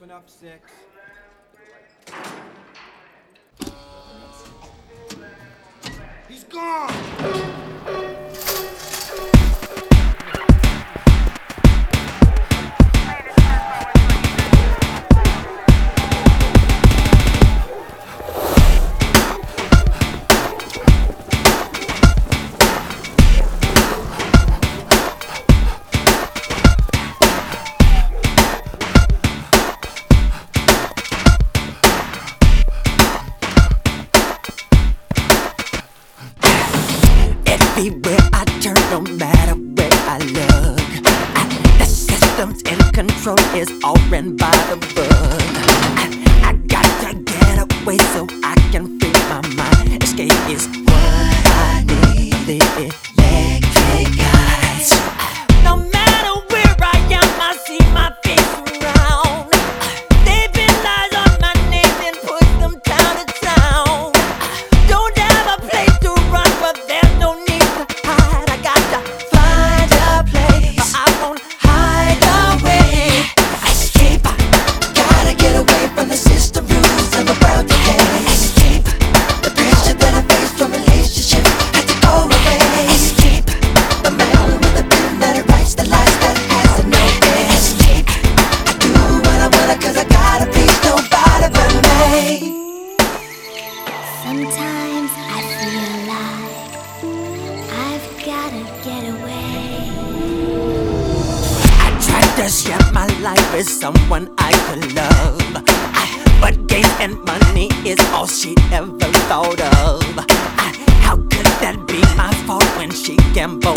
open up 6. He's gone! Everywhere I turn, no matter where I look, the system's in control, is all ran by the book. I got to get away so I can free my mind. Escape is what I need. The electric eyes. No matter where I am, I see my face around. They've been lies on my name and push them town to town. Don't have a place to run, but there's no need to hide. I got to find a place, but I won't hide away. Escape, gotta get away from the system rules of a world today. Escape, the pressure that I face from relationships has to go away. Escape, the man with the pen that writes the lies that has no way. Escape, I do what I wanna 'cause I gotta please nobody but me. Sometimes I feel like I've gotta get away. I tried to share my life with someone I could love, but gain and money is all she ever thought of. How could that be my fault when she gambled